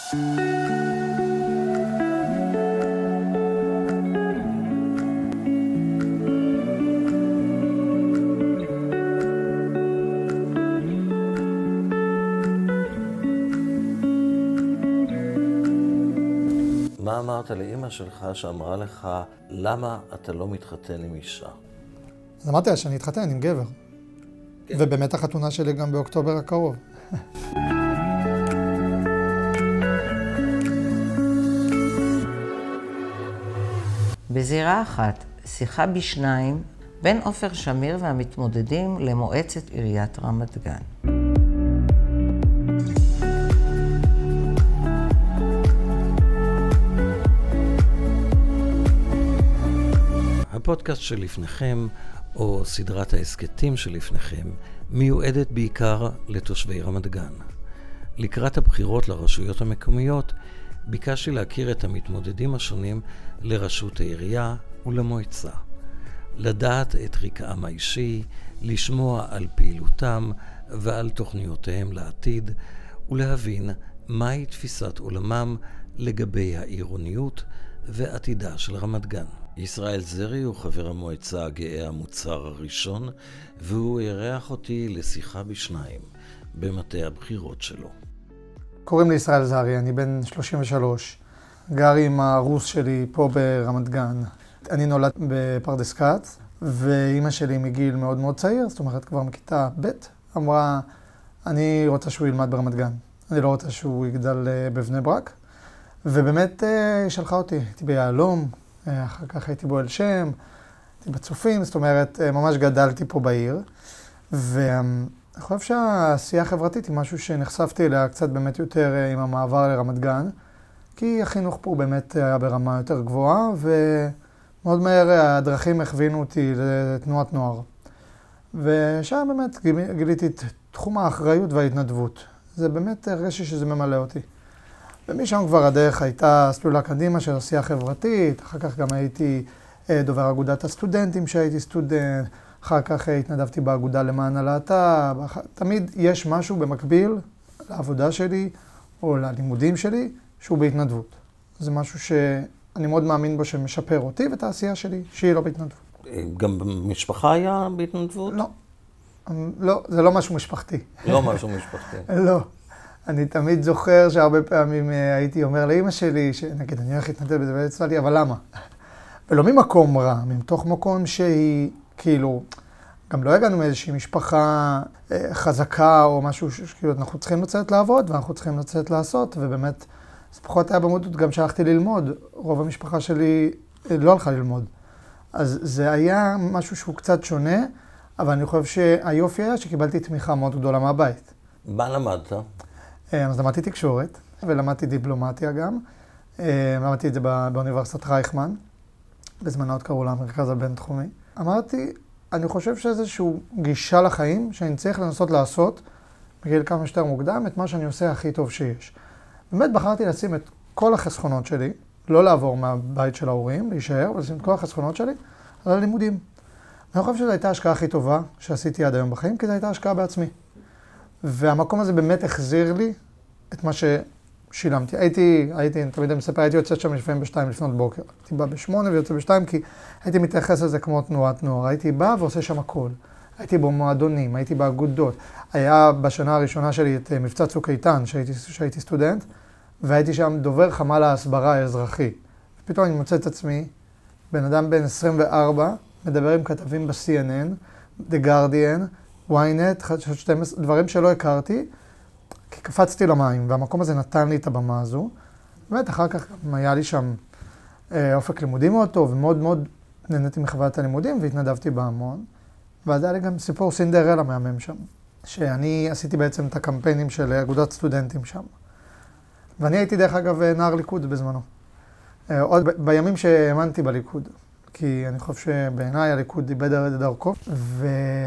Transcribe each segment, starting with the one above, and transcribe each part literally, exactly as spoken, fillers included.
מה אמרת לאמא שלך שאמרה לך, למה אתה לא מתחתן עם אישה? אז אמרתי לה שאני אתחתן עם גבר. כן. ובאמת החתונה שלי גם באוקטובר הקרוב. בזירה אחת, שיחה בשניים בין עופר שמיר והמתמודדים למועצת עיריית רמת גן. הפודקאסט שלפניכם, או סדרת ההסקטים שלפניכם, מיועדת בעיקר לתושבי רמת גן. לקראת הבחירות לרשויות המקומיות, ביקשתי להכיר את המתמודדים השונים לראשות העירייה ולמועצה. לדעת את רקעם האישי, לשמוע על פעילותם ועל תוכניותיהם לעתיד, ולהבין מהי תפיסת עולמם לגבי העירוניות ועתידה של רמת גן. ישראל זרי הוא חבר המועצה הגאה המוצר הראשון, והוא אירח אותי לשיחה בשניים במטה הבחירות שלו. קוראים לי ישראל זרי, אני בן שלושים ושלוש, גר עם הרוס שלי פה ברמת גן. אני נולד בפרדס כץ, ואימא שלי מגיל מאוד מאוד צעיר, זאת אומרת כבר מכיתה ב', אמרה, אני רוצה שהוא ילמד ברמת גן, אני לא רוצה שהוא יגדל בבני ברק, ובאמת שלחה אותי, הייתי ביעלום, אחר כך הייתי בו אל שם, הייתי בצופים, זאת אומרת, ממש גדלתי פה בעיר. ואני חושב שהעשייה החברתית היא משהו שנחשפתי אליה קצת באמת יותר עם המעבר לרמת גן, כי החינוך פה באמת היה ברמה יותר גבוהה, ומאוד מהר הדרכים הכווינו אותי לתנועת נוער. ושם באמת גיליתי את תחום האחריות וההתנדבות. זה באמת הרגשתי שזה ממלא אותי. ומשם כבר הדרך הייתה סלולה קדימה של עשייה חברתית, אחר כך גם הייתי דובר אגודת הסטודנטים שהייתי סטודנט, אחר כך התנדבתי באגודה למען הלהט"ב, תמיד יש משהו במקביל לעבודה שלי או ללימודים שלי שהוא בהתנדבות. זה משהו שאני מאוד מאמין בו שמשפר אותי ואת העשייה שלי שהיא לא בהתנדבות. גם במשפחה היה בהתנדבות? לא, לא, זה לא משהו משפחתי. לא משהו משפחתי. לא. אני תמיד זוכר שהרבה פעמים הייתי אומר לאמא שלי, שנגיד, אני הולך להתנדב בזה, והיא לי, אבל למה? ולא ממקום רע, מתוך מקום שהיא, כאילו, גם לא הגענו מאיזושהי משפחה חזקה או משהו שכאילו, אנחנו צריכים לצאת לעבוד, ואנחנו צריכים לצאת לעשות, ובאמת, זה פחות היה במודעות, גם שהלכתי ללמוד, רוב המשפחה שלי לא הלכה ללמוד. אז זה היה משהו שהוא קצת שונה, אבל אני חושב שהיופי היה שקיבלתי תמיכה מאוד גדולה מהבית. מה למדת? אז למדתי תקשורת, ולמדתי דיפלומטיה גם. למדתי את זה באוניברסיטת רייכמן, בזמנו עוד קראו לה המרכז הבינתחומי. אמרתי, אני חושב שאיזשהו גישה לחיים, שאני צריך לנסות לעשות, בגיל כמה שיותר מוקדם, את מה שאני עושה הכי טוב שיש. באמת בחרתי לשים את כל החסכונות שלי, לא לעבור מהבית של ההורים, להישאר, ולשים את כל החסכונות שלי על הלימודים. אני חושב שזו הייתה ההשקעה הכי טובה שעשיתי עד היום בחיים, כי זו הייתה השקעה בעצמי. והמקום הזה באמת החזיר לי את מה ששילמתי. הייתי, הייתי, תמיד אני מספר, הייתי יוצא שם לפעמים בשתיים לפנות בוקר. הייתי בא בשמונה ויוצא בשתיים, כי הייתי מתייחס לזה כמו תנועת נוער. הייתי בא ועושה שם הכל. הייתי במועדונים, הייתי באגודות. היה בשנה הראשונה שלי את מבצע צוק איתן, שהייתי, שהייתי סטודנט, והייתי שם דובר חמ"ל ההסברה האזרחי. ופתאום אני מוצא את עצמי, בן אדם בן עשרים וארבע, מדבר עם כתבים ב-סי אן אן, The Guardian, ynet, שתים עשרה, דברים שלא הכרתי, כי קפצתי למים, והמקום הזה נתן לי את הבמה הזו. באמת, אחר כך גם היה לי שם אה, אופק לימודים מאוד טוב, ומאוד מאוד נהניתי מחוויית הלימודים, והתנדבתי בהמון. ואז היה לי גם סיפור סינדרלה מהמם שם, שאני עשיתי בעצם את הקמפיינים של אגודת סטודנטים שם. ואני הייתי דרך אגב נער ליכוד בזמנו. אה, עוד ב- בימים שהאמנתי בליכוד, כי אני חושב שבעיניי הליכוד איבד את דרכו, ו...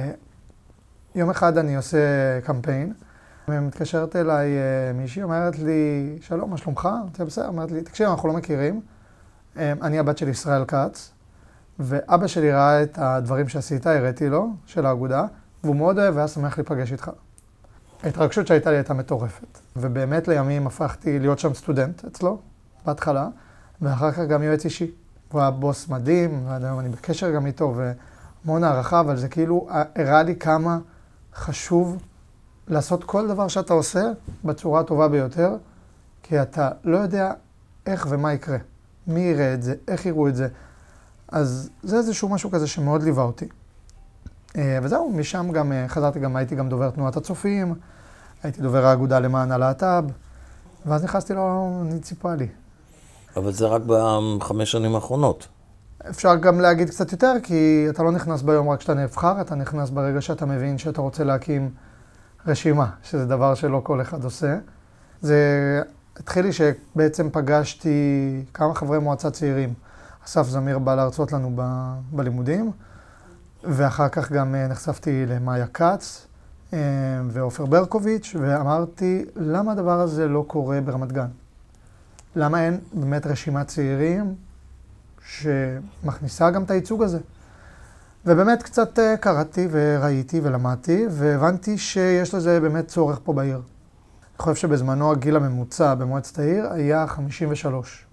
יום אחד אני עושה קמפיין, ומתקשרת אליי מישהי, אומרת לי, שלום, מה שלומך? אמרתי, בסדר, אומרת לי, תקשיב, אנחנו לא מכירים. אני הבת של ישראל כץ, ואבא שלי ראה את הדברים שעשית, הראיתי לו, של האגודה, והוא מאוד אוהב והיה שמח להיפגש איתך. ההתרגשות שהייתה לי הייתה מטורפת. ובאמת לימים הפכתי להיות שם סטודנט אצלו, בהתחלה, ואחר כך גם יועץ אישי. הוא היה בוס מדהים, ועד היום אני בקשר גם איתו, והמון הערכה, אבל זה כאילו הראה לי כמה חשוב לעשות כל דבר שאתה עושה בצורה הטובה ביותר, כי אתה לא יודע איך ומה יקרה, מי יראה את זה, איך יראו את זה. אז זה איזשהו משהו כזה שמאוד ליווה אותי. וזהו, משם גם חזרתי, גם הייתי גם דובר תנועת הצופים, הייתי דובר האגודה למען הלהט"ב, ואז נכנסתי למוניציפלי. אבל זה רק בחמש שנים האחרונות. אפשר גם להגיד קצת יותר, כי אתה לא נכנס ביום רק כשאתה נבחר, אתה נכנס ברגע שאתה מבין שאתה רוצה להקים רשימה, שזה דבר שלא כל אחד עושה. זה התחיל לי שבעצם פגשתי כמה חברי מועצה צעירים. אסף זמיר בא להרצות לנו ב- בלימודים, ואחר כך גם נחשפתי למאיה כץ ואופר ברקוביץ', ואמרתי, למה הדבר הזה לא קורה ברמת גן? למה אין באמת רשימת צעירים שמכניסה גם את הייצוג הזה? ובאמת קצת קראתי וראיתי ולמדתי, והבנתי שיש לזה באמת צורך פה בעיר. אני חושב שבזמנו הגיל הממוצע במועצת העיר היה חמישים ושלוש.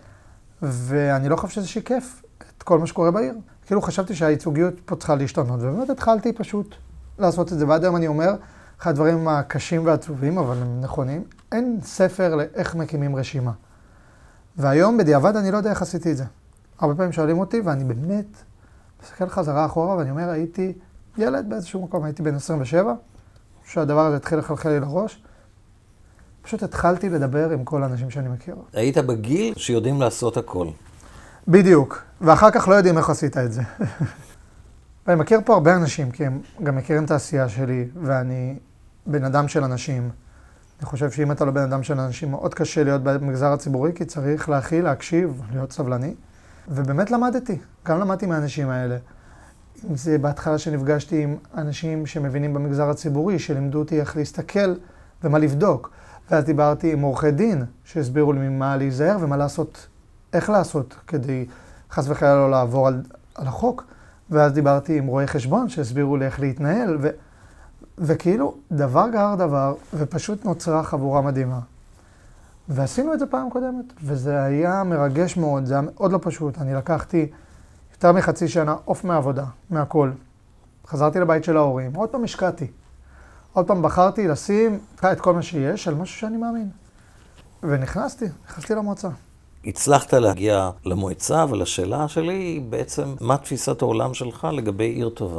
ואני לא חושב שזה שיקף את כל מה שקורה בעיר. כאילו חשבתי שהייצוגיות פה צריכה להשתנות, ובאמת התחלתי פשוט לעשות את זה. ועד היום אני אומר, אחד הדברים הקשים והעצובים, אבל הם נכונים, אין ספר לאיך מקימים רשימה. והיום בדיעבד אני לא יודע איך עשיתי את זה. הרבה פעמים שואלים אותי, ואני באמת מסתכל חזרה אחורה, ואני אומר, הייתי ילד באיזשהו מקום, הייתי בן עשרים ושבע, שהדבר הזה התחיל לחלחל לי לראש. פשוט התחלתי לדבר עם כל האנשים שאני מכיר. היית בגיל שיודעים לעשות הכל. בדיוק, ואחר כך לא יודעים איך עשית את זה. ואני מכיר פה הרבה אנשים, כי הם גם מכירים את העשייה שלי, ואני בן אדם של אנשים. אני חושב שאם אתה לא בן אדם של אנשים, מאוד קשה להיות במגזר הציבורי, כי צריך להכיל, להקשיב, להיות סבלני. ובאמת למדתי, גם למדתי מהאנשים האלה. אם זה בהתחלה שנפגשתי עם אנשים שמבינים במגזר הציבורי, שלימדו אותי איך להסתכל ומה לבדוק. ואז דיברתי עם עורכי דין, שהסבירו לי ממה להיזהר ומה לעשות, איך לעשות, כדי חס וחלילה לא לעבור על, על החוק. ואז דיברתי עם רואי חשבון, שהסבירו לי איך להתנהל, ו, וכאילו דבר גרר דבר, ופשוט נוצרה חבורה מדהימה. ועשינו את זה פעם קודמת, וזה היה מרגש מאוד, זה היה מאוד לא פשוט. אני לקחתי יותר מחצי שנה אוף מהעבודה, מהכל. חזרתי לבית של ההורים, עוד פעם השקעתי. עוד פעם בחרתי לשים את כל מה שיש על משהו שאני מאמין. ונכנסתי, נכנסתי למועצה. הצלחת להגיע למועצה, אבל השאלה שלי היא בעצם, מה תפיסת העולם שלך לגבי עיר טובה?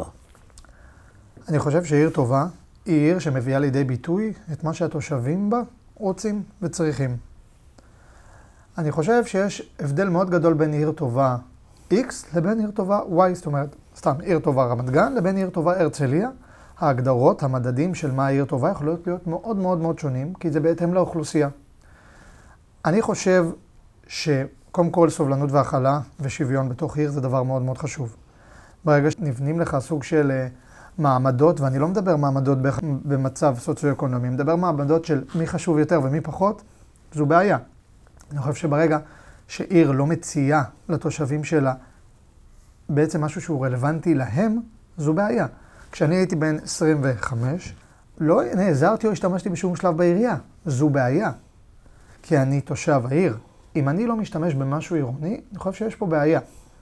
אני חושב שעיר טובה היא עיר שמביאה לידי ביטוי את מה שהתושבים בה רוצים וצריכים. אני חושב שיש הבדל מאוד גדול בין עיר טובה X לבין עיר טובה Y, זאת אומרת, סתם, עיר טובה רמת גן לבין עיר טובה הרצליה. ההגדרות, המדדים של מה העיר טובה יכולות להיות מאוד מאוד מאוד שונים, כי זה בהתאם לאוכלוסייה. אני חושב שקודם כל סובלנות והכלה ושוויון בתוך עיר זה דבר מאוד מאוד חשוב. ברגע שנבנים לך סוג של מעמדות, ואני לא מדבר מעמדות במצב סוציו-אקונומי, אני מדבר מעמדות של מי חשוב יותר ומי פחות, זו בעיה. אני חושב שברגע שעיר לא מציעה לתושבים שלה בעצם משהו שהוא רלוונטי להם, זו בעיה. כשאני הייתי בן עשרים וחמש, לא נעזרתי או השתמשתי בשום שלב בעירייה. זו בעיה. כי אני תושב העיר. אם אני לא משתמש במשהו עירוני, אני חושב שיש פה בעיה.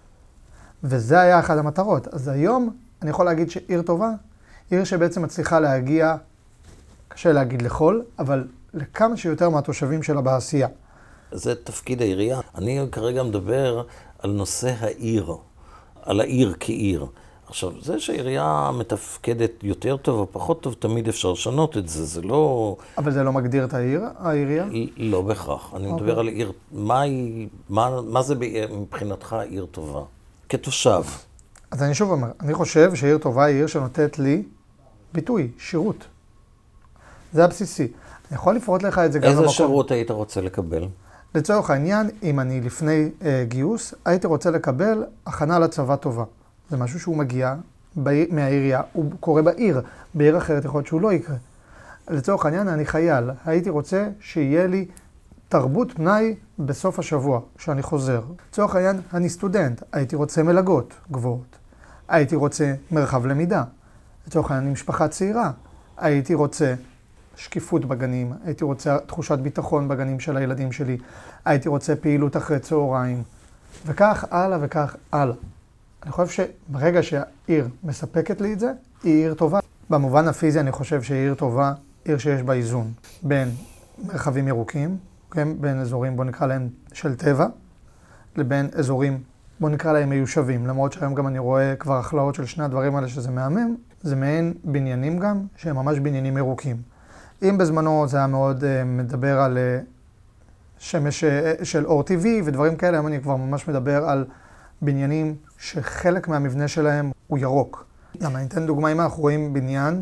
וזה היה אחת המטרות. אז היום אני יכול להגיד שעיר טובה, עיר שבעצם מצליחה להגיע, קשה להגיד לכל, אבל לכמה שיותר מהתושבים שלה בעשייה. זה תפקיד העירייה. אני כרגע מדבר על נושא העיר, על העיר כעיר. עכשיו, זה שהעירייה מתפקדת יותר טוב או פחות טוב, תמיד אפשר לשנות את זה, זה לא... אבל זה לא מגדיר את העיר, העירייה? לא בהכרח. אני מדבר על עיר, מה היא, מה, מה זה מבחינתך עיר טובה? כתושב. אז אני שוב אומר, אני חושב שעיר טובה היא עיר שנותנת לי ביטוי, שירות. זה הבסיסי. אני יכול לפרוט לך את זה גם במקום. איזה שירות היית רוצה לקבל? לצורך העניין, אם אני לפני אה, גיוס, הייתי רוצה לקבל הכנה לצבא טובה. זה משהו שהוא מגיע בעיר, מהעירייה, הוא קורה בעיר, בעיר אחרת יכול להיות שהוא לא יקרה. לצורך העניין, אני חייל, הייתי רוצה שיהיה לי תרבות פנאי בסוף השבוע, כשאני חוזר. לצורך העניין, אני סטודנט, הייתי רוצה מלגות גבוהות, הייתי רוצה מרחב למידה. לצורך העניין, אני משפחה צעירה, הייתי רוצה שקיפות בגנים, הייתי רוצה תחושת ביטחון בגנים של הילדים שלי, הייתי רוצה פעילות אחרי צהריים, וכך הלאה וכך הלאה. אני חושב שברגע שהעיר מספקת לי את זה, היא עיר טובה. במובן הפיזי אני חושב שהיא עיר טובה, עיר שיש בה איזון בין מרחבים ירוקים, כן? בין אזורים, בוא נקרא להם של טבע, לבין אזורים, בוא נקרא להם מיושבים. למרות שהיום גם אני רואה כבר הכלאות של שני הדברים האלה שזה מהמם, זה מעין בניינים גם, שהם ממש בניינים ירוקים. אם בזמנו זה היה מאוד uh, מדבר על uh, שמש uh, של אור טבעי ודברים כאלה, היום אני כבר ממש מדבר על בניינים שחלק מהמבנה שלהם הוא ירוק. למה, אני אתן דוגמה, אם אנחנו רואים בניין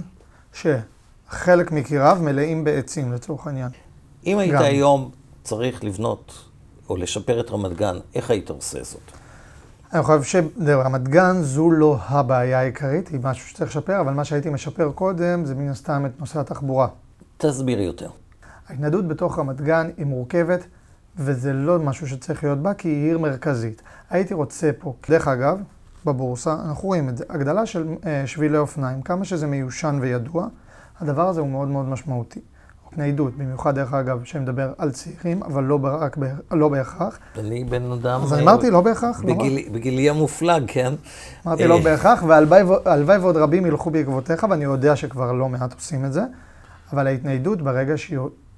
שחלק מקיריו מלאים בעצים לצורך העניין. אם היית גם. היום צריך לבנות או לשפר את רמת גן, איך היית עושה זאת? אני חושב שרמת גן זו לא הבעיה העיקרית, היא משהו שצריך לשפר, אבל מה שהייתי משפר קודם זה מן הסתם את נושא התחבורה. תסביר יותר. ההתנהלות בתוך רמת גן היא מורכבת, וזה לא משהו שצריך להיות בה, כי היא עיר מרכזית. הייתי רוצה פה, דרך אגב, בבורסה, אנחנו רואים את זה, הגדלה של שבילי אופניים, כמה שזה מיושן וידוע, הדבר הזה הוא מאוד מאוד משמעותי. התניידות, במיוחד דרך אגב, שמדבר על צעירים, אבל לא, רק, לא בהכרח. אני בן אדם... אז אני אמרתי לא בהכרח. בגיל, לא בגילי המופלג, כן? אמרתי לא בהכרח, והלוואי ועוד רבים ילכו בעקבותיך, ואני יודע שכבר לא מעט עושים את זה, אבל ההתניידות ברגע שהיא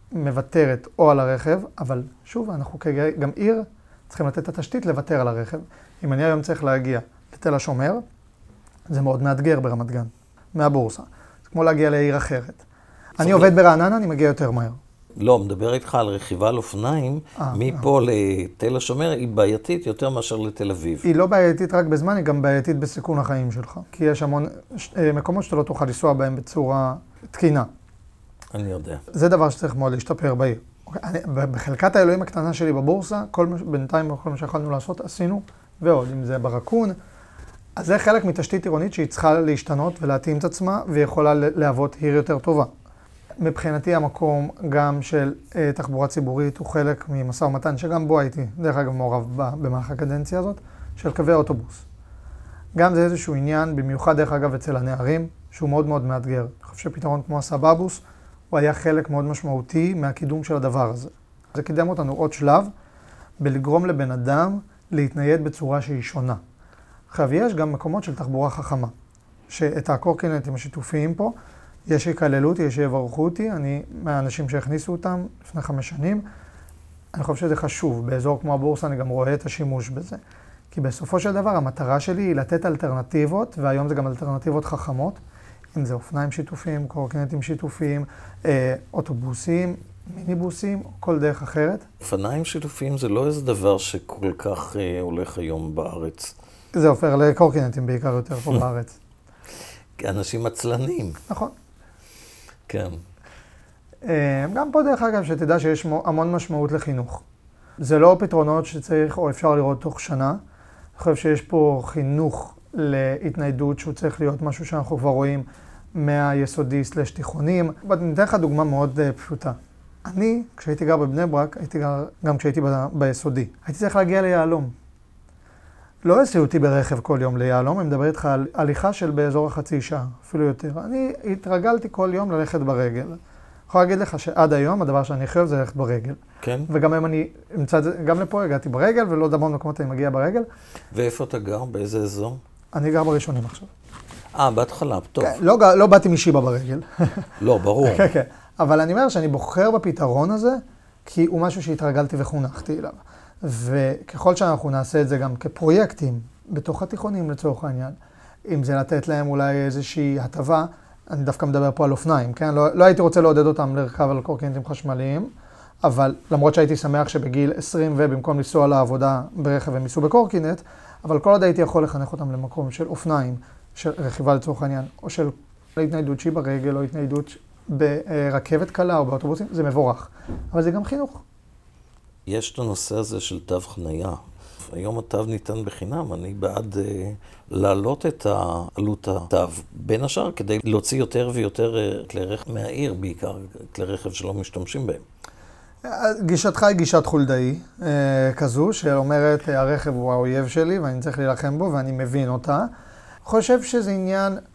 מוותרת או על הרכב, אבל שוב, אנחנו גם עיר, צריכים לתת את התשתית לוותר על הרכב. אם אני היום צריך להגיע לתל השומר, זה מאוד מאתגר ברמת גן, מהבורסה. זה כמו להגיע לעיר אחרת. אני עובד ברעננה, אני מגיע יותר מהר. לא, מדבר איתך על רכיבה על אופניים, מפה לתל השומר היא בעייתית יותר מאשר לתל אביב. היא לא בעייתית רק בזמן, היא גם בעייתית בסיכון החיים שלך. כי יש המון מקומות שאתה לא תוכל לנסוע בהם בצורה תקינה. אני יודע. זה דבר שצריך מאוד להשתפר בעיר. בחלקת האלוהים הקטנה שלי בבורסה, כל בינתיים כל מה שיכולנו לעשות עשינו, ועוד, אם זה ברקון. אז זה חלק מתשתית עירונית שהיא צריכה להשתנות ולהתאים את עצמה, ויכולה להוות עיר יותר טובה. מבחינתי המקום גם של אה, תחבורה ציבורית הוא חלק ממשא ומתן, שגם בו הייתי, דרך אגב מעורב במהלך הקדנציה הזאת, של קווי האוטובוס. גם זה איזשהו עניין, במיוחד דרך אגב אצל הנערים, שהוא מאוד מאוד מאתגר. אני חושב שפתרון כמו הסבבוס, הוא היה חלק מאוד משמעותי מהקידום של הדבר הזה. זה קידם אותנו עוד שלב, בלגרום לבן אדם להתנייד בצורה שהיא שונה. עכשיו, יש גם מקומות של תחבורה חכמה, שאת הקורקינטים השיתופיים פה, יש שיקללו אותי, יש שיברכו אותי, אני מהאנשים שהכניסו אותם לפני חמש שנים. אני חושב שזה חשוב, באזור כמו הבורסה אני גם רואה את השימוש בזה. כי בסופו של דבר המטרה שלי היא לתת אלטרנטיבות, והיום זה גם אלטרנטיבות חכמות, אם זה אופניים שיתופיים, קורקינטים שיתופיים, אוטובוסים, מיניבוסים, כל דרך אחרת. אופניים שיתופיים זה לא איזה דבר שכל כך אה, הולך היום בארץ. זה הופך לקורקינטים בעיקר יותר פה בארץ. אנשים עצלנים. נכון. כן. גם פה דרך אגב שתדע שיש המון משמעות לחינוך. זה לא פתרונות שצריך או אפשר לראות תוך שנה. אני חושב שיש פה חינוך להתניידות שהוא צריך להיות משהו שאנחנו כבר רואים מהיסודי סלש תיכונים. אני אתן לך דוגמה מאוד פשוטה. אני, כשהייתי גר בבני ברק, הייתי גר גם כשהייתי ב- ביסודי. הייתי צריך להגיע ליעלום. לא הסיעו אותי ברכב כל יום ליעלום, אני מדבר איתך על הליכה של באזור החצי שעה, אפילו יותר. אני התרגלתי כל יום ללכת ברגל. אני יכול להגיד לך שעד היום הדבר שאני חייב זה ללכת ברגל. כן. וגם היום אני, גם לפה הגעתי ברגל, ולא דמון מקומות אני מגיע ברגל. ואיפה אתה גר? באיזה אזור? אני גר בראשונים עכשיו. אה, בהתחלה, טוב. כן, לא, לא באתי משיבה ברגל. לא, ברור. כן, כן. אבל אני אומר שאני בוחר בפתרון הזה, כי הוא משהו שהתרגלתי וחונכתי אליו. וככל שאנחנו נעשה את זה גם כפרויקטים, בתוך התיכונים לצורך העניין, אם זה לתת להם אולי איזושהי הטבה, אני דווקא מדבר פה על אופניים, כן? לא, לא הייתי רוצה לעודד אותם לרכב על קורקינטים חשמליים, אבל למרות שהייתי שמח שבגיל עשרים ובמקום לנסוע לעבודה ברכב הם ייסעו בקורקינט, אבל כל עוד הייתי יכול לחנך אותם למקום של אופניים, של רכיבה לצורך העניין, או של התניידות שהיא ברגל, או התניידות ברכבת קלה או באוטובוסים, זה מבורך. אבל זה גם חינוך. יש את הנושא הזה של תו חנייה. היום התו ניתן בחינם, אני בעד אה, להעלות את עלות התו, בין השאר כדי להוציא יותר ויותר אה, כלי רכב מהעיר, בעיקר כלי רכב שלא משתמשים בהם. גישתך היא גישת חולדאי אה, כזו, שאומרת הרכב הוא האויב שלי ואני צריך להילחם בו ואני מבין אותה. חושב שזה עניין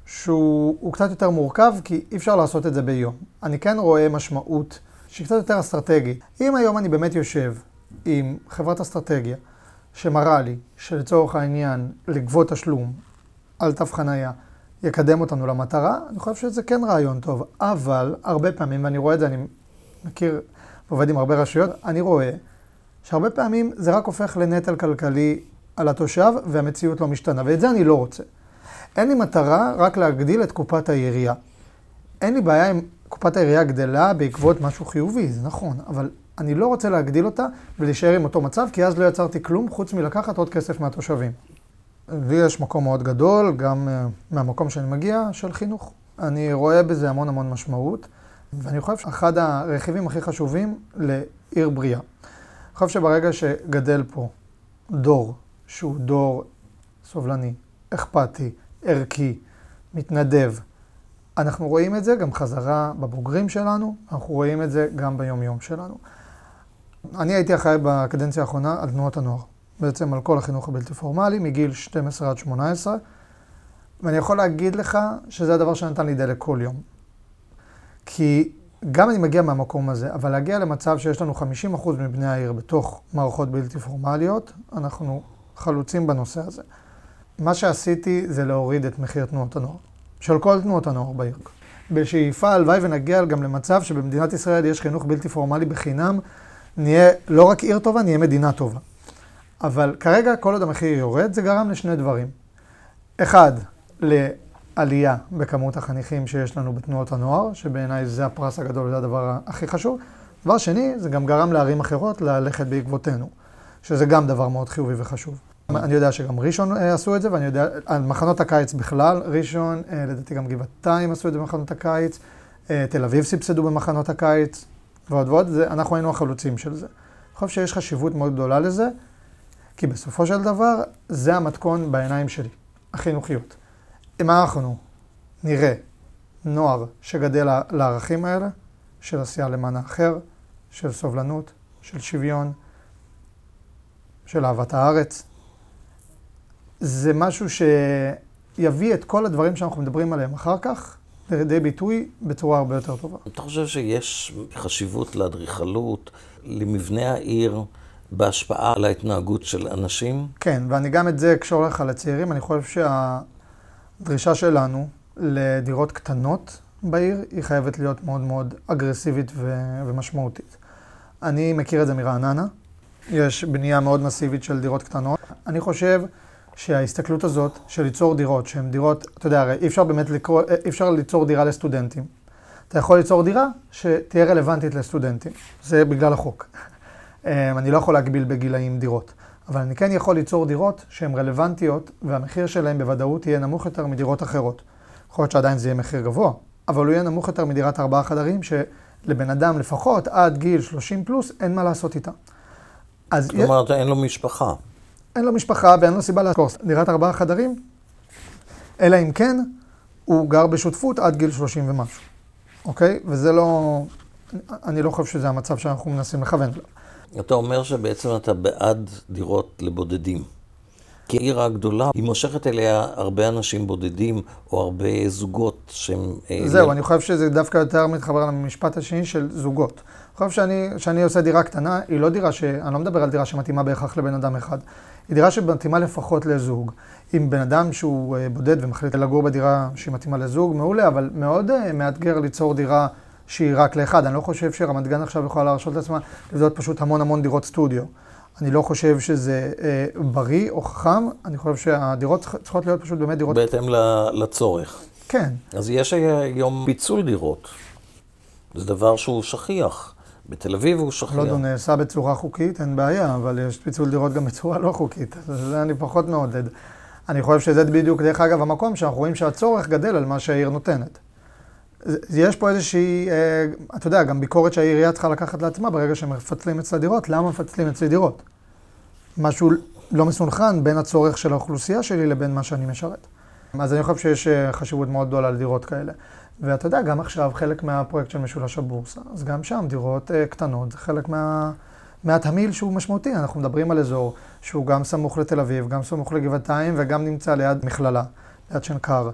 שהוא קצת יותר מורכב, כי אי אפשר לעשות את זה ביום. אני כן רואה משמעות שהיא קצת יותר אסטרטגית. אם היום אני באמת יושב עם חברת אסטרטגיה, שמראה לי שלצורך העניין לגבות תשלום על תו חנייה יקדם אותנו למטרה, אני חושב שזה כן רעיון טוב. אבל הרבה פעמים, ואני רואה את זה, אני מכיר, עובד עם הרבה רשויות, אני רואה שהרבה פעמים זה רק הופך לנטל כלכלי על התושב, והמציאות לא משתנה, ואת זה אני לא רוצה. אין לי מטרה רק להגדיל את קופת העירייה. אין לי בעיה אם קופת העירייה גדלה בעקבות משהו חיובי, זה נכון, אבל אני לא רוצה להגדיל אותה ולהישאר עם אותו מצב, כי אז לא יצרתי כלום חוץ מלקחת עוד כסף מהתושבים. לי יש מקום מאוד גדול, גם מהמקום שאני מגיע, של חינוך. אני רואה בזה המון המון משמעות, ואני חושב שאחד הרכיבים הכי חשובים לעיר בריאה. אני חושב שברגע שגדל פה דור, שהוא דור סובלני, אכפתי, ערכי, מתנדב, אנחנו רואים את זה גם חזרה בבוגרים שלנו, אנחנו רואים את זה גם ביום-יום שלנו. אני הייתי אחראי בקדנציה האחרונה על תנועות הנוער, בעצם על כל החינוך הבלתי פורמלי, מגיל שתים עשרה עד שמונה עשרה, ואני יכול להגיד לך שזה הדבר שנתן לי דלק כל יום. כי גם אני מגיע מהמקום הזה, אבל להגיע למצב שיש לנו חמישים אחוז מבני העיר בתוך מערכות בלתי פורמליות, אנחנו חלוצים בנושא הזה. מה שעשיתי זה להוריד את מחיר תנועות הנוער, של כל תנועות הנוער בעיר. בשאיפה, הלוואי ונגיע גם למצב שבמדינת ישראל יש חינוך בלתי פורמלי בחינם, נהיה לא רק עיר טובה, נהיה מדינה טובה. אבל כרגע כל עוד המחיר יורד, זה גרם לשני דברים. אחד, לעלייה בכמות החניכים שיש לנו בתנועות הנוער, שבעיניי זה הפרס הגדול, זה הדבר הכי חשוב. דבר שני, זה גם גרם לערים אחרות ללכת בעקבותינו, שזה גם דבר מאוד חיובי וחשוב. אני יודע שגם ראשון עשו את זה, ואני יודע, על מחנות הקיץ בכלל, ראשון, לדעתי גם גבעתיים עשו את זה במחנות הקיץ, תל אביב סבסדו במחנות הקיץ, ועוד ועוד, זה, אנחנו היינו החלוצים של זה. אני חושב שיש חשיבות מאוד גדולה לזה, כי בסופו של דבר, זה המתכון בעיניים שלי, החינוכיות. אם אנחנו נראה נוער שגדל לערכים האלה, של עשייה למען האחר, של סובלנות, של שוויון, של אהבת הארץ, זה משהו שיביא את כל הדברים שאנחנו מדברים עליהם אחר כך, לידי ביטוי בצורה הרבה יותר טובה. אתה חושב שיש חשיבות לאדריכלות, למבנה העיר, בהשפעה על ההתנהגות של אנשים? כן, ואני גם את זה קשור לך לצעירים. אני חושב שהדרישה שלנו לדירות קטנות בעיר היא חייבת להיות מאוד מאוד אגרסיבית ו- ומשמעותית. אני מכיר את זה מרעננה. יש בנייה מאוד מסיבית של דירות קטנות. אני חושב שההסתכלות הזאת של ליצור דירות, שהן דירות, אתה יודע, הרי אי אפשר באמת לקרוא, אי אפשר ליצור דירה לסטודנטים. אתה יכול ליצור דירה שתהיה רלוונטית לסטודנטים. זה בגלל החוק. אני לא יכול להגביל בגילאים דירות. אבל אני כן יכול ליצור דירות שהן רלוונטיות, והמחיר שלהן בוודאות יהיה נמוך יותר מדירות אחרות. יכול להיות שעדיין זה יהיה מחיר גבוה, אבל הוא יהיה נמוך יותר מדירת ארבעה חדרים, שלבן אדם לפחות עד גיל שלושים פלוס אין מה לעשות איתה. זאת אומרת, אין לו משפחה. אין לו משפחה ואין לו סיבה לעקור דירת ארבעה חדרים, אלא אם כן הוא גר בשותפות עד גיל שלושים ומשהו. אוקיי? וזה לא, אני לא חושב שזה המצב שאנחנו מנסים לכוון אליו. אתה אומר שבעצם אתה בעד דירות לבודדים. כי העיר הגדולה, היא מושכת אליה הרבה אנשים בודדים, או הרבה זוגות שהם... זהו, אני חושב שזה דווקא יותר מתחבר למשפט השני של זוגות. אני חושב שאני, שאני עושה דירה קטנה, היא לא דירה ש... אני לא מדבר על דירה שמתאימה בהכרח לבן אדם אחד. היא דירה שמתאימה לפחות לזוג. אם בן אדם שהוא בודד ומחליט לגור בדירה שהיא מתאימה לזוג, מעולה, אבל מאוד מאתגר ליצור דירה שהיא רק לאחד. אני לא חושב שרמת גן עכשיו יכולה להרשות לעצמה לבדות פשוט המון המון דירות סטודיו. אני לא חושב שזה אה, בריא או חכם, אני חושב שהדירות צריכות להיות פשוט באמת דירות... בהתאם לצורך. כן. אז יש היום פיצול דירות. זה דבר שהוא שכיח. בתל אביב הוא שכיח. לא, הוא נעשה בצורה חוקית, אין בעיה, אבל יש פיצול דירות גם בצורה לא חוקית. זה אני פחות מעודד. אני חושב שזה בדיוק, דרך אגב, המקום שאנחנו רואים שהצורך גדל על מה שהעיר נותנת. יש פה איזושהי, אתה יודע, גם ביקורת שהעירייה צריכה לקחת לעצמה ברגע שמפצלים אצלה דירות. למה מפצלים אצלי דירות? משהו לא מסונכרן בין הצורך של האוכלוסייה שלי לבין מה שאני משרת. אז אני חושב שיש חשיבות מאוד גדולה לדירות כאלה. ואתה יודע, גם עכשיו חלק מהפרויקט של משולש הבורסה, אז גם שם דירות קטנות, זה חלק מה, מהתמיל שהוא משמעותי. אנחנו מדברים על אזור שהוא גם סמוך לתל אביב, גם סמוך לגבעתיים וגם נמצא ליד מכללה, ליד שנקר.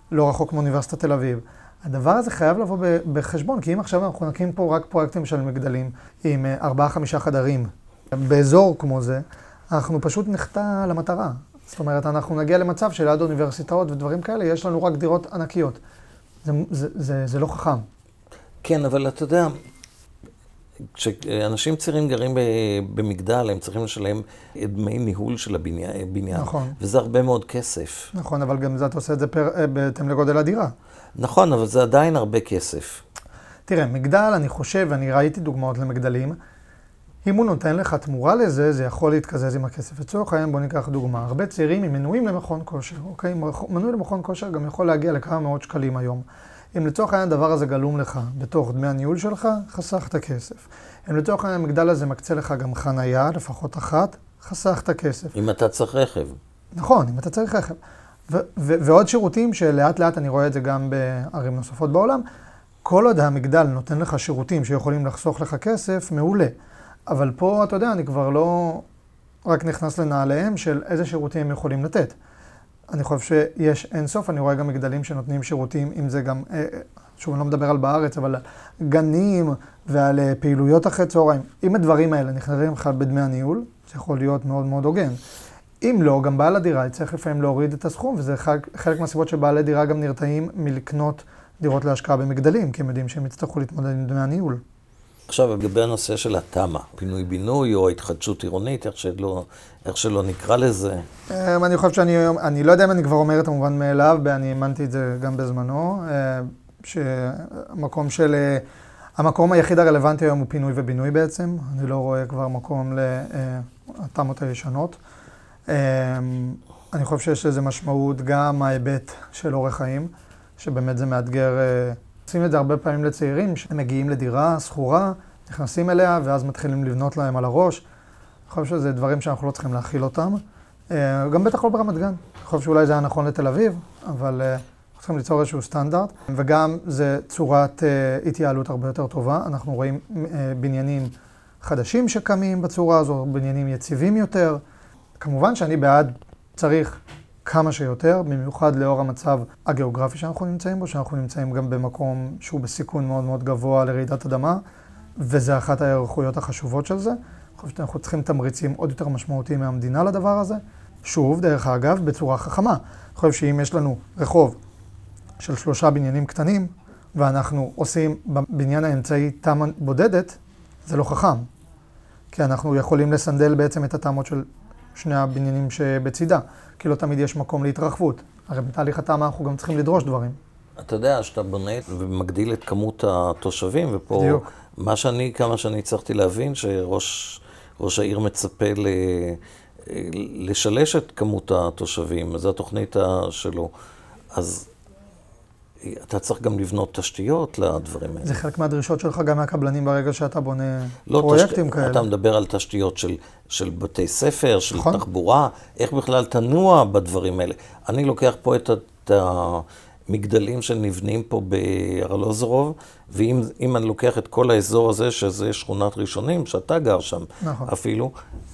לא רחוק מאוניברסיטת תל אביב. הדבר הזה חייב לבוא בחשבון, כי אם עכשיו אנחנו נקים פה רק פרויקטים של מגדלים עם ארבעה, חמישה חדרים באזור כמו זה, אנחנו פשוט נחטא למטרה. זאת אומרת, אנחנו נגיע למצב שליד אוניברסיטאות ודברים כאלה, יש לנו רק דירות ענקיות. זה, זה, זה, זה לא חכם. כן, אבל אתה יודע, כשאנשים צעירים גרים במגדל, הם צריכים לשלם דמי ניהול של הבניין. נכון. וזה הרבה מאוד כסף. נכון, אבל גם זה אתה עושה את זה פר, בהתאם לגודל הדירה. נכון, אבל זה עדיין הרבה כסף. תראה, מגדל, אני חושב, אני ראיתי דוגמאות למגדלים, אם הוא נותן לך תמורה לזה, זה יכול להתקזז עם הכסף. לצורך העניין, בוא ניקח דוגמה. הרבה צעירים עם מנויים למכון כושר, אוקיי? מנוי למכון כושר גם יכול להגיע לכמה מאות שקלים היום. אם לצורך העניין הדבר הזה גלום לך בתוך דמי הניהול שלך, חסכת כסף. אם לצורך העניין המגדל הזה מקצה לך גם חנייה, לפחות אחת, חסכת כסף. אם אתה צריך רכב. נכון, אם אתה צריך רכב. ו- ו- ועוד שירותים שלאט לאט אני רואה את זה גם בערים נוספות בעולם, כל עוד המגדל נותן לך שירותים שיכולים לחסוך לך כסף, מעולה. אבל פה, אתה יודע, אני כבר לא רק נכנס לנעליהם של איזה שירותים הם יכולים לתת. אני חושב שיש אינסוף, אני רואה גם מגדלים שנותנים שירותים, אם זה גם, שוב, אני לא מדבר על בארץ, אבל גנים ועל פעילויות אחרי צהריים. אם הדברים האלה נכנסים לך בדמי הניהול, זה יכול להיות מאוד מאוד הוגן. אם לא, גם בעל הדירה יצטרך לפעמים להוריד את הסכום, וזה חלק, חלק מהסיבות שבעלי דירה גם נרתעים מלקנות דירות להשקעה במגדלים, כי הם יודעים שהם יצטרכו להתמודד עם דמי הניהול. עכשיו, לגבי הנושא של התמ"א, פינוי-בינוי או התחדשות עירונית, איך שלא, איך שלא נקרא לזה. אני חושב שאני, אני לא יודע אם אני כבר אומר את המובן מאליו, אני האמנתי את זה גם בזמנו, שהמקום של, המקום היחיד הרלוונטי היום הוא פינוי ובינוי בעצם, אני לא רואה כבר מקום לתמ"אות הישנות. אני חושב שיש לזה משמעות גם ההיבט של אורח חיים, שבאמת זה מאתגר, עושים את זה הרבה פעמים לצעירים, שהם מגיעים לדירה, סחורה, נכנסים אליה, ואז מתחילים לבנות להם על הראש. אני חושב שזה דברים שאנחנו לא צריכים להכיל אותם. גם בטח לא ברמת גן. אני חושב שאולי זה היה נכון לתל אביב, אבל אנחנו צריכים ליצור איזשהו סטנדרט. וגם זה צורת התייעלות הרבה יותר טובה. אנחנו רואים בניינים חדשים שקמים בצורה הזו, בניינים יציבים יותר. כמובן שאני בעד צריך כמה שיותר, במיוחד לאור המצב הגיאוגרפי שאנחנו נמצאים בו, שאנחנו נמצאים גם במקום שהוא בסיכון מאוד מאוד גבוה לרעידת אדמה, וזה אחת ההיערכויות החשובות של זה. אני חושב שאנחנו צריכים תמריצים עוד יותר משמעותיים מהמדינה לדבר הזה. שוב, דרך אגב, בצורה חכמה. אני חושב שאם יש לנו רחוב של שלושה בניינים קטנים, ואנחנו עושים בבניין האמצעי תמ"א בודדת, זה לא חכם. כי אנחנו יכולים לסנדל בעצם את התמ"אות של שני הבניינים שבצידה. כי לא תמיד יש מקום להתרחבות. הרי בתהליך התמ"א אנחנו גם צריכים לדרוש דברים. אתה יודע, שאתה בונה ומגדיל את כמות התושבים, ופה בדיוק. מה שאני, כמה שאני הצלחתי להבין, שראש ראש העיר מצפה ל, לשלש את כמות התושבים, זו התוכנית שלו. אז אתה צריך גם לבנות תשתיות לדברים האלה. זה חלק מהדרישות שלך גם מהקבלנים ברגע שאתה בונה לא פרויקטים תשת... כאלה. אתה מדבר על תשתיות של, של בתי ספר, של נכון. תחבורה, איך בכלל תנוע בדברים האלה. אני לוקח פה את, את המגדלים שנבנים פה בארלוזורוב, ואם אם אני לוקח את כל האזור הזה, שזה שכונת ראשונים, שאתה גר שם נכון. אפילו,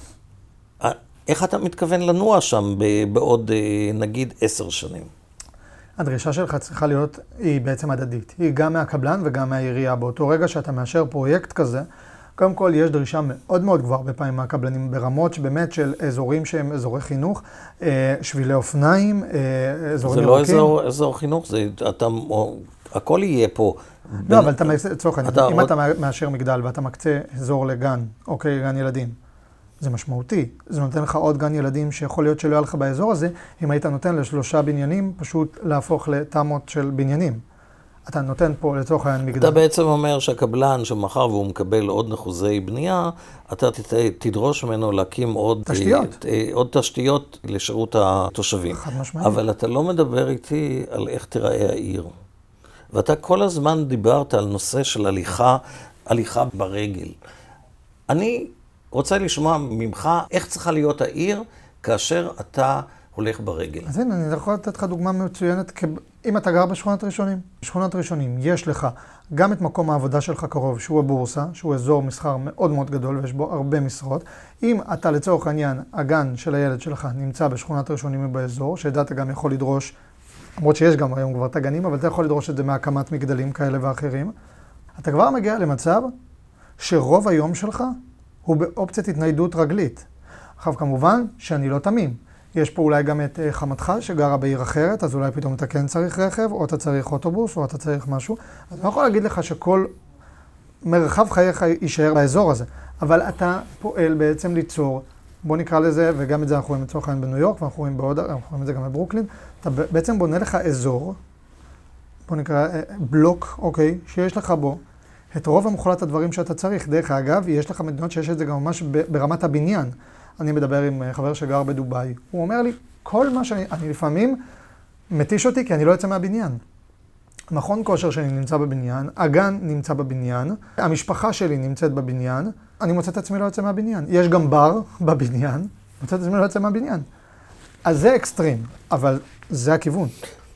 איך אתה מתכוון לנוע שם בעוד נגיד עשר שנים? הדרישה שלך צריכה להיות, היא בעצם הדדית. היא גם מהקבלן וגם מהעירייה. באותו רגע שאתה מאשר פרויקט כזה, קודם כל יש דרישה מאוד מאוד גבוהה הרבה פעמים מהקבלנים ברמות שבאמת של אזורים שהם אזורי חינוך, שבילי אופניים, אזורים ירוקים. זה לא אזור, אזור חינוך, זה, אתה, הכל יהיה פה. לא, בין... אבל אתה, צורך, אתה אם עוד... אתה מאשר מגדל ואתה מקצה אזור לגן, אוקיי, גן ילדים, זה משמעותי. זה נותן לך עוד גן ילדים שיכול להיות שלא היה לך באזור הזה, אם היית נותן לשלושה בניינים, פשוט להפוך לתמות של בניינים. אתה נותן פה לצורך העניין מגדל. אתה בעצם אומר שהקבלן שמחר והוא מקבל עוד נחוזי בנייה, אתה תדרוש ממנו להקים עוד תשתיות. עוד תשתיות לשירות התושבים. חד משמעית. אבל אתה לא מדבר איתי על איך תיראה העיר. ואתה כל הזמן דיברת על נושא של הליכה, הליכה ברגל. אני רוצה לשמוע ממך איך צריכה להיות העיר כאשר אתה הולך ברגל. אז הנה, אני יכול לתת לך דוגמה מצוינת, אם אתה גר בשכונת ראשונים. בשכונת ראשונים יש לך גם את מקום העבודה שלך קרוב, שהוא הבורסה, שהוא אזור מסחר מאוד מאוד גדול ויש בו הרבה משרות. אם אתה לצורך העניין, הגן של הילד שלך נמצא בשכונת ראשונים באזור, שידעת גם יכול לדרוש למרות שיש גם היום כבר את הגנים, אבל אתה יכול לדרוש את זה מהקמת מגדלים כאלה ואחרים. אתה כבר מגיע למצב שרוב היום שלך הוא באופציית התניידות רגלית. עכשיו, כמובן שאני לא תמים. יש פה אולי גם את חמתך שגרה בעיר אחרת, אז אולי פתאום אתה כן צריך רכב, או אתה צריך אוטובוס, או אתה צריך משהו. אז אני יכול להגיד לך שכל מרחב חייך יישאר באזור הזה. אבל אתה פועל בעצם ליצור, בוא נקרא לזה, וגם את זה אנחנו רואים לצורך העניין בניו יורק, ואנחנו רואים בעוד, אנחנו רואים את זה גם בברוקלין, אתה בעצם בונה לך אזור, בוא נקרא בלוק, אוקיי, שיש לך בו את רוב המוחלט הדברים שאתה צריך. דרך אגב, יש לך מדינות שיש את זה גם ממש ברמת הבניין. אני מדבר עם חבר שגר בדוביי, הוא אומר לי, כל מה שאני, אני לפעמים מתיש אותי כי אני לא יוצא מהבניין. מכון כושר שלי נמצא בבניין, הגן נמצא בבניין, המשפחה שלי נמצאת בבניין, אני מוצא את עצמי לא יוצא מהבניין. יש גם בר בבניין, מוצא את עצמי לא יוצא מהבניין. אז זה אקסטרים, אבל זה הכיוון.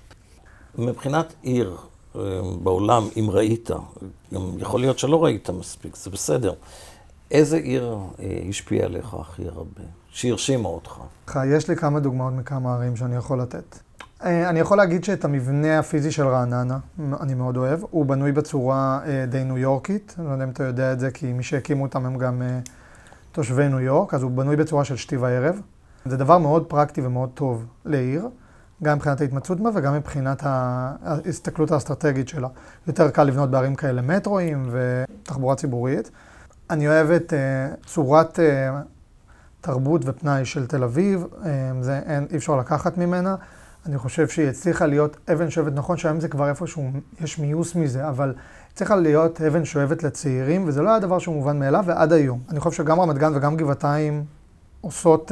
מבחינת עיר בעולם, אם ראית, גם יכול להיות שלא ראית מספיק, זה בסדר. איזה עיר השפיעה עליך הכי הרבה? שהרשימה אותך? יש לי כמה דוגמאות מכמה ערים שאני יכול לתת. אני יכול להגיד שאת המבנה הפיזי של רעננה, אני מאוד אוהב. הוא בנוי בצורה די ניו יורקית. לא יודע אם אתה יודע את זה, כי מי שהקימו אותם הם גם תושבי ניו יורק. אז הוא בנוי בצורה של שתי וערב. זה דבר מאוד פרקטי ומאוד טוב לעיר, גם מבחינת ההתמצאות בה וגם מבחינת ההסתכלות האסטרטגית שלה. יותר קל לבנות בערים כאלה מטרואים ותחבורה ציבורית. אני אוהב את צורת תרבות ופנאי של תל אביב. זה אין, אי אפשר לקחת ממנה. אני חושב שהיא הצליחה להיות אבן שואבת, נכון שהיום זה כבר איפשהו, יש מיוס מזה, אבל צריכה להיות אבן שואבת לצעירים, וזה לא היה דבר שהוא מובן מאליו, ועד היום. אני חושב שגם רמת גן וגם גבעתיים עושות,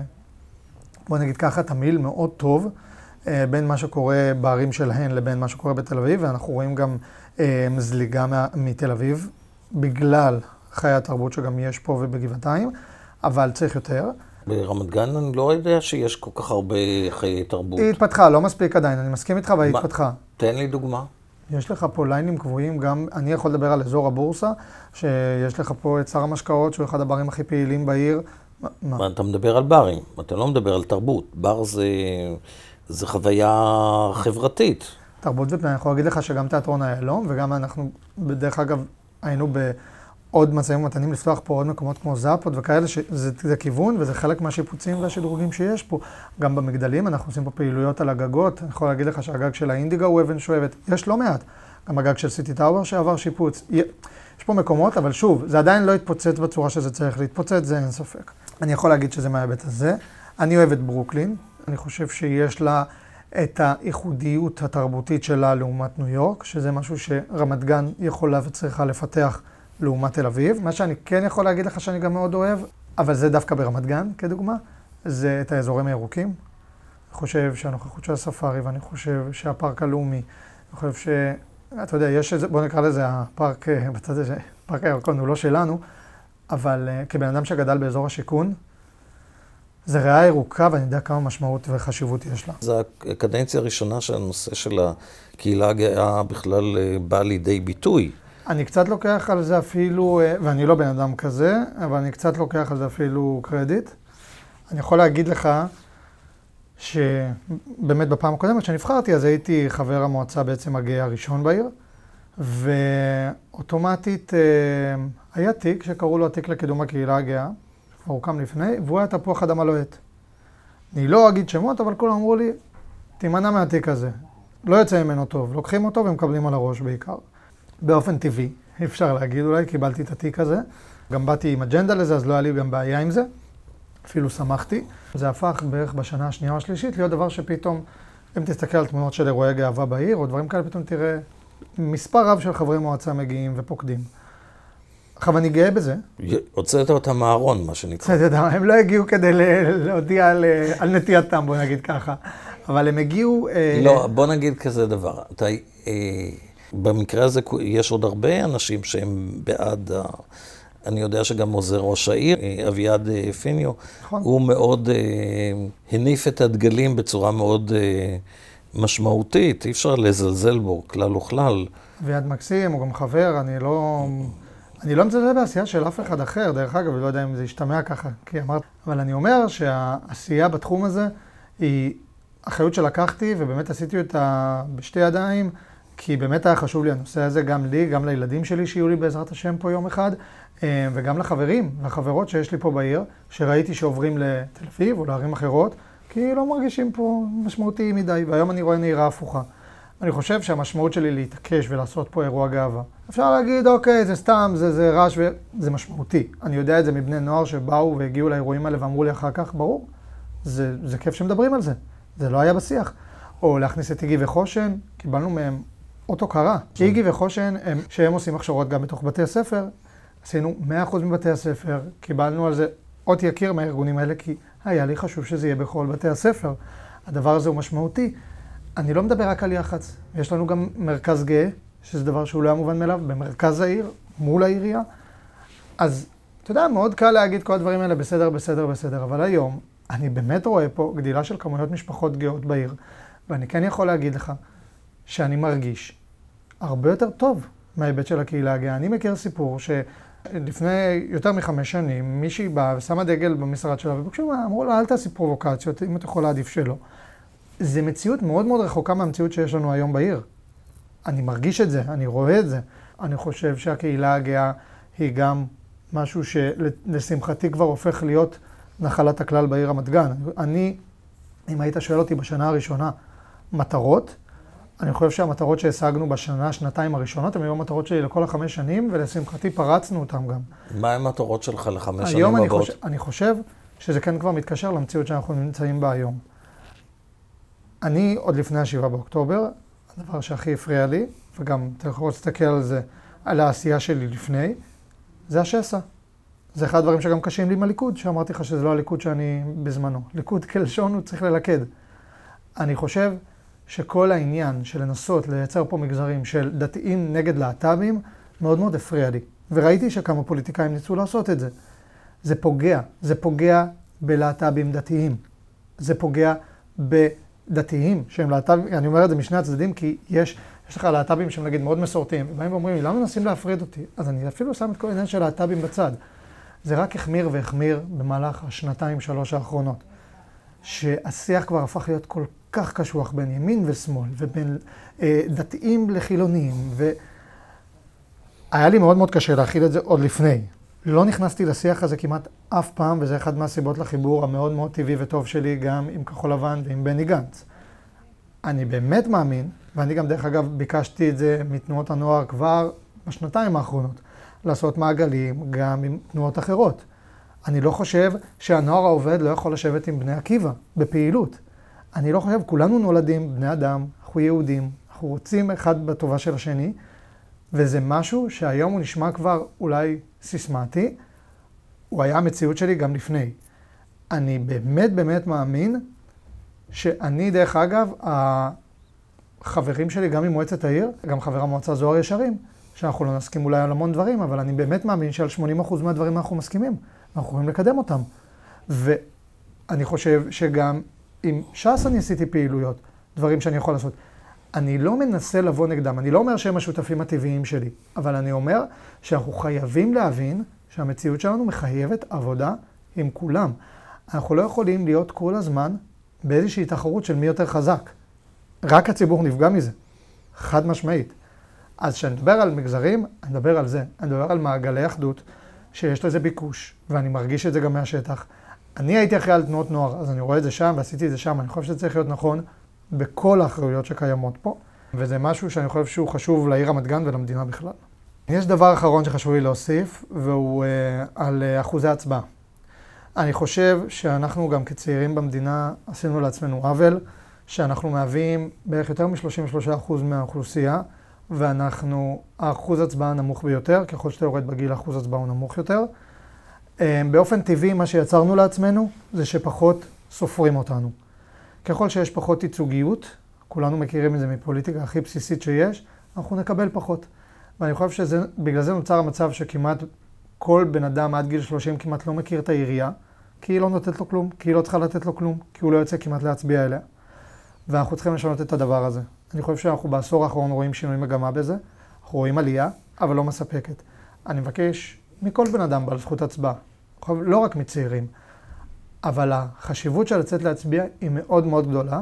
בוא נגיד ככה, תמיל מאוד טוב, בין מה שקורה בערים שלהן לבין מה שקורה בתל אביב, ואנחנו רואים גם זליגה מתל אביב, בגלל חיי התרבות שגם יש פה ובגבעתיים, אבל צריך יותר. ברמת גן אני לא יודע שיש כל כך הרבה חיי תרבות. היא התפתחה, לא מספיק עדיין, אני מסכים איתך והיא התפתחה. תן לי דוגמה. יש לך פה ליינים קבועים, גם אני יכול לדבר על אזור הבורסה, שיש לך פה את שר המשקאות, שהוא אחד הברים הכי פעילים בעיר. מה? אתה מדבר על ברים, אתה לא מדבר על תרבות. בר זה, זה חוויה חברתית. תרבות ופנאי, אני יכול להגיד לך שגם תיאטרון איילון, וגם אנחנו בדרך אגב היינו ב... עוד מצאים ומתנים לפתוח פה עוד מקומות כמו זאפות וכאלה, שזה זה כיוון וזה חלק מהשיפוצים והשדרוגים שיש פה. גם במגדלים אנחנו עושים פה פעילויות על הגגות. אני יכול להגיד לך שהגג של האינדיגו הוא אבן שואבת. יש לא מעט. גם הגג של סיטי טאוור שעבר שיפוץ. יש פה מקומות, אבל שוב, זה עדיין לא התפוצץ בצורה שזה צריך להתפוצץ, זה אין ספק. אני יכול להגיד שזה מההיבט הזה. אני אוהב את ברוקלין. אני חושב שיש לה את הייחודיות התרבותית שלה לעומת ניו יורק, שזה משהו שרמת גן יכולה וצריכה לפתח לעומת תל אביב. מה שאני כן יכול להגיד לך שאני גם מאוד אוהב, אבל זה דווקא ברמת גן, כדוגמה, זה את האזורים הירוקים. אני חושב שהנוכחות של הספארי, ואני חושב שהפארק הלאומי, אני חושב ש... אתה יודע, יש איזה, בוא נקרא לזה הפארק, בצד הזה, פארק הירקון הוא לא שלנו, אבל כבן אדם שגדל באזור השיכון, זה ריאה ירוקה ואני יודע כמה משמעות וחשיבות יש לה. זו הקדנציה הראשונה שהנושא של הקהילה הגאה בכלל בא לידי ביטוי. אני קצת לוקח על זה אפילו, ואני לא בן אדם כזה, אבל אני קצת לוקח על זה אפילו קרדיט. אני יכול להגיד לך שבאמת בפעם הקודמת שנבחרתי, אז הייתי חבר המועצה בעצם הגאה הראשון בעיר, ואוטומטית היה תיק שקראו לו התיק לקידום הקהילה הגאה, כבר הוקם לפני, והוא היה תפוח אדמה לוהט. אני לא אגיד שמות, אבל כולם אמרו לי, תימנע מהתיק הזה. לא יוצא ממנו טוב, לוקחים אותו ומקבלים על הראש בעיקר. באופן טבעי, אפשר להגיד אולי, קיבלתי את התיק הזה. גם באתי עם אג'נדה לזה, אז לא היה לי גם בעיה עם זה. אפילו שמחתי. זה הפך בערך בשנה השנייה או השלישית להיות דבר שפתאום, אם תסתכל על תמונות של אירועי גאווה בעיר, או דברים כאלה, פתאום תראה מספר רב של חברי מועצה מגיעים ופוקדים. עכשיו, אני גאה בזה. הוצאת אותם מהארון, מה שנקרא. הם לא הגיעו כדי להודיע על נטייתם, בוא נגיד ככה. אבל הם הגיעו... לא, בוא נגיד כזה דבר. אתה... במקרה הזה יש עוד הרבה אנשים שהם בעד, אני יודע שגם עוזר ראש העיר, אביעד פיניו, נכון. הוא מאוד הניף את הדגלים בצורה מאוד משמעותית, אי אפשר לזלזל בו, כלל וכלל. אביעד מקסים, הוא גם חבר, אני לא, אני לא מזלזל בעשייה של אף אחד אחר, דרך אגב, אני לא יודע אם זה ישתמע ככה, כי אמרת, אבל אני אומר שהעשייה בתחום הזה היא אחריות שלקחתי ובאמת עשיתי אותה בשתי ידיים, כי באמת היה חשוב לי הנושא הזה, גם לי, גם לילדים שלי שיהיו לי בעזרת השם פה יום אחד, וגם לחברים והחברות שיש לי פה בעיר, שראיתי שעוברים לתל אביב או לערים אחרות, כי לא מרגישים פה משמעותי מדי, והיום אני רואה נהירה הפוכה. אני חושב שהמשמעות שלי להתעקש ולעשות פה אירוע גאווה. אפשר להגיד, אוקיי, זה סתם, זה, זה רעש וזה משמעותי. אני יודע את זה מבני נוער שבאו והגיעו לאירועים האלה ואמרו לי אחר כך, ברור, זה, זה כיף שמדברים על זה. זה לא היה בשיח. או להכניס את איגי וחושן, קיבלנו מהם אותו קרה. איגי וחושן, הם, שהם עושים הכשרות גם בתוך בתי הספר, עשינו מאה אחוז מבתי הספר, קיבלנו על זה עוד יקיר מהארגונים האלה, כי היה לי חשוב שזה יהיה בכל בתי הספר. הדבר הזה הוא משמעותי. אני לא מדבר רק על יח"צ, יש לנו גם מרכז גאה, שזה דבר שהוא לא היה מובן מאליו, במרכז העיר, מול העירייה. אז אתה יודע, מאוד קל להגיד כל הדברים האלה בסדר, בסדר, בסדר, אבל היום אני באמת רואה פה גדילה של כמויות משפחות גאות בעיר, ואני כן יכול להגיד לך שאני מרגיש הרבה יותר טוב מההיבט של הקהילה הגאה. אני מכיר סיפור שלפני יותר מחמש שנים, מישהי באה ושמה דגל במשרד שלה, ובקשו, אמרו לה, אל תעשי פרובוקציות, אם אתה יכול להעדיף שלא. זה מציאות מאוד מאוד רחוקה מהמציאות שיש לנו היום בעיר. אני מרגיש את זה, אני רואה את זה. אני חושב שהקהילה הגאה היא גם משהו שלשמחתי כבר הופך להיות נחלת הכלל בעיר רמת גן. אני, אם היית שואל אותי בשנה הראשונה, מטרות, אני חושב שהמטרות שהשגנו בשנה, שנתיים הראשונות, הן היו המטרות שלי לכל החמש שנים, ולשמחתי פרצנו אותם גם. מה המטרות שלך לחמש שנים היום אני הבאות? חושב, אני חושב שזה כן כבר מתקשר למציאות שאנחנו נמצאים בה היום. אני, עוד לפני השבעה באוקטובר, הדבר שהכי הפריע לי, וגם אתה יכול להסתכל על זה, על העשייה שלי לפני, זה השסע. זה אחד הדברים שגם קשים לי עם הליכוד, שאמרתי לך שזה לא הליכוד שאני בזמנו. ליכוד כלשון הוא צריך ללכד. אני חושב שכל העניין של לנסות לייצר פה מגזרים של דתיים נגד להט"בים, מאוד מאוד הפריע לי. וראיתי שכמה פוליטיקאים ניסו לעשות את זה. זה פוגע, זה פוגע בלהט"בים דתיים. זה פוגע בדתיים שהם להט"בים, אני אומר את זה משני הצדדים, כי יש, יש לך להט"בים שהם נגיד מאוד מסורתיים, ובאים ואומרים לי, למה מנסים להפריד אותי? אז אני אפילו שם את כל העניין של להט"בים בצד. זה רק החמיר והחמיר במהלך השנתיים, שלוש האחרונות. שהשיח כבר הפך להיות כל כך קשוח בין ימין ושמאל, ובין אה, דתיים לחילונים, והיה לי מאוד מאוד קשה להכיל את זה עוד לפני. לא נכנסתי לשיח הזה כמעט אף פעם, וזה אחד מהסיבות לחיבור המאוד מאוד טבעי וטוב שלי, גם עם כחול לבן ועם בני גנץ. אני באמת מאמין, ואני גם דרך אגב ביקשתי את זה מתנועות הנוער כבר בשנתיים האחרונות, לעשות מעגלים גם עם תנועות אחרות. אני לא חושב שהנוער העובד לא יכול לשבת עם בני עקיבא בפעילות. אני לא חושב, כולנו נולדים, בני אדם, אנחנו יהודים, אנחנו רוצים אחד בטובה של השני, וזה משהו שהיום הוא נשמע כבר אולי סיסמטי, הוא היה המציאות שלי גם לפני. אני באמת באמת מאמין שאני דרך אגב, החברים שלי גם ממועצת העיר, גם חבר המועצה זוהר ישרים, שאנחנו לא נסכים אולי על המון דברים, אבל אני באמת מאמין שעל שמונים אחוז מהדברים אנחנו מסכימים, אנחנו יכולים לקדם אותם. ואני חושב שגם עם ש"ס אני עשיתי פעילויות, דברים שאני יכול לעשות. אני לא מנסה לבוא נגדם, אני לא אומר שהם השותפים הטבעיים שלי, אבל אני אומר שאנחנו חייבים להבין שהמציאות שלנו מחייבת עבודה עם כולם. אנחנו לא יכולים להיות כל הזמן באיזושהי תחרות של מי יותר חזק. רק הציבור נפגע מזה, חד משמעית. אז כשאני מדבר על מגזרים, אני מדבר על זה. אני מדבר על מעגלי אחדות, שיש לזה ביקוש, ואני מרגיש את זה גם מהשטח. אני הייתי אחראי על תנועות נוער, אז אני רואה את זה שם ועשיתי את זה שם. אני חושב שזה צריך להיות נכון בכל האחריויות שקיימות פה, וזה משהו שאני חושב שהוא חשוב לעיר רמת גן ולמדינה בכלל. יש דבר אחרון שחשוב לי להוסיף, והוא uh, על uh, אחוזי הצבעה. אני חושב שאנחנו גם כצעירים במדינה עשינו לעצמנו עוול, שאנחנו מהווים בערך יותר מ-שלושים ושלושה אחוז מהאוכלוסייה, ואנחנו, האחוז הצבעה נמוך ביותר, ככל שאתה יורד בגיל האחוז הצבעה הוא נמוך יותר. באופן טבעי מה שיצרנו לעצמנו זה שפחות סופרים אותנו. ככל שיש פחות ייצוגיות, כולנו מכירים את זה מפוליטיקה הכי בסיסית שיש, אנחנו נקבל פחות. ואני חושב שבגלל זה נוצר המצב שכמעט כל בן אדם עד גיל שלושים כמעט לא מכיר את העירייה, כי היא לא נותנת לו כלום, כי היא לא צריכה לתת לו כלום, כי הוא לא יוצא כמעט להצביע אליה. ואנחנו צריכים לשנות את הדבר הזה. אני חושב שאנחנו בעשור האחרון רואים שינוי מגמה בזה, אנחנו רואים עלייה, אבל לא מספקת. אני מבקש מכל בן אדם בעל זכות הצבעה, לא רק מצעירים, אבל החשיבות של לצאת להצביע היא מאוד מאוד גדולה,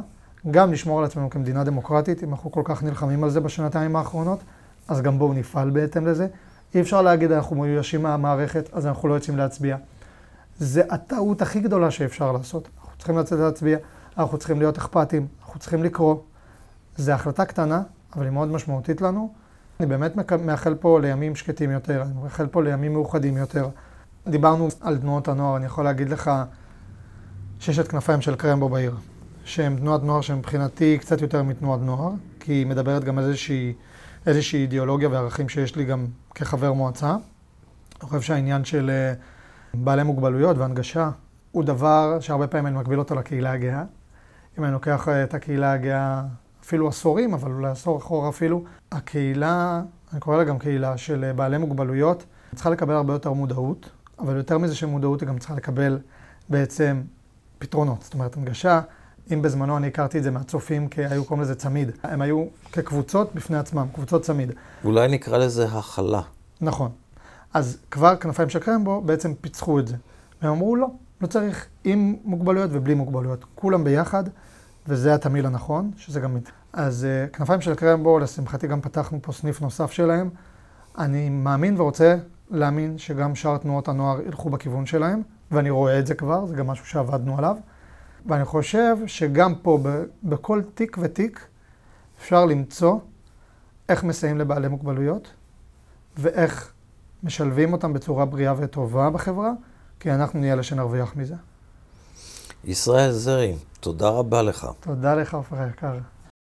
גם לשמור על עצמנו כמדינה דמוקרטית, אם אנחנו כל כך נלחמים על זה בשנתיים האחרונות, אז גם בואו נפעל בהתאם לזה. אי אפשר להגיד, אנחנו מיואשים מהמערכת, אז אנחנו לא יוצאים להצביע. זה הטעות הכי גדולה שאפשר לעשות. אנחנו צריכים לצאת להצביע, אנחנו צריכים להיות אכפתים, אנחנו צריכים לקרוא. זו החלטה קטנה, אבל היא מאוד משמעותית לנו. אני באמת מאחל פה לימים שקטים יותר, אני מאחל פה לימים מאוחדים יותר. דיברנו על תנועות הנוער, אני יכול להגיד לך שיש את כנפיים של קרמבו בעיר, שהם תנועת נוער שמבחינתי קצת יותר מתנועת נוער, כי היא מדברת גם על איזושהי, איזושהי אידיאולוגיה וערכים שיש לי גם כחבר מועצה. אני חושב שהעניין של בעלי מוגבלויות והנגשה הוא דבר שהרבה פעמים אני מקביל אותו לקהילה הגאה. אם אני לוקח את הקהילה הגאה אפילו עשורים, אבל אולי עשור אחורה אפילו, הקהילה, אני קורא לה גם קהילה של בעלי מוגבלויות, צריכה לקבל הרבה יותר מודעות, אבל יותר מזה שמודעות היא גם צריכה לקבל בעצם פתרונות. זאת אומרת, הנגשה, אם בזמנו אני הכרתי את זה מהצופים, כי היו קוראים לזה צמיד. הם היו כקבוצות בפני עצמם, קבוצות צמיד. אולי נקרא לזה הכלה. נכון. אז כבר כנפיים של קרמבו בעצם פיצחו את זה. והם אמרו, לא, לא צריך עם מוגבלויות ובלי מוגבלויות. כולם ביחד, וזה התמיל הנכון, שזה גם... אז uh, כנפיים של קרמבו, לשמחתי גם פתחנו פה סניף נוסף שלהם. אני מאמין ורוצה להאמין שגם שאר תנועות הנוער ילכו בכיוון שלהם, ואני רואה את זה כבר, זה גם משהו שעבדנו עליו. ואני חושב שגם פה, ב- בכל תיק ותיק, אפשר למצוא איך מסייעים לבעלי מוגבלויות, ואיך משלבים אותם בצורה בריאה וטובה בחברה, כי אנחנו נהיה לשנרוויח מזה. ישראל זרי, תודה רבה לך. תודה לך, עופר היקר.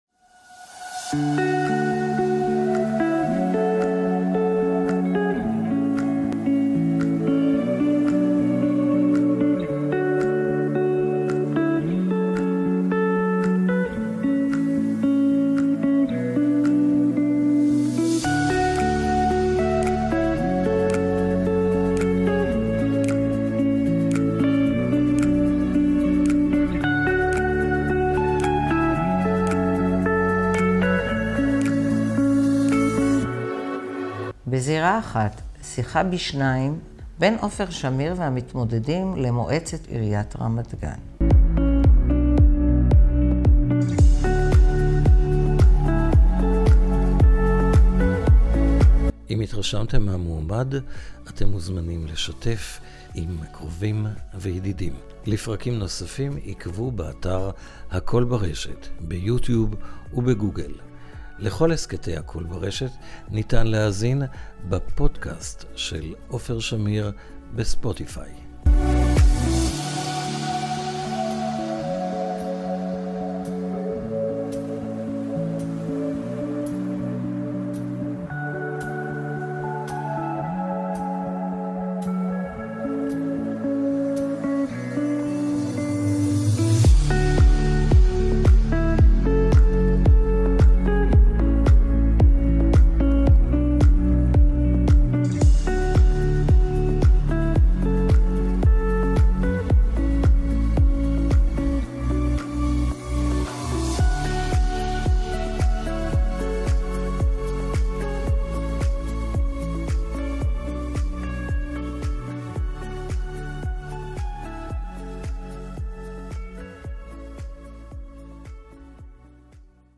בזירה אחת, שיחה בשניים בין עופר שמיר והמתמודדים למועצת עיריית רמת גן. אם התרשמתם מהמועמד, אתם מוזמנים לשתף עם קרובים וידידים. לפרקים נוספים עקבו באתר הכל ברשת, ביוטיוב ובגוגל. לכל הסקטי הכל ברשת ניתן להאזין בפודקאסט של עופר שמיר בספוטיפיי.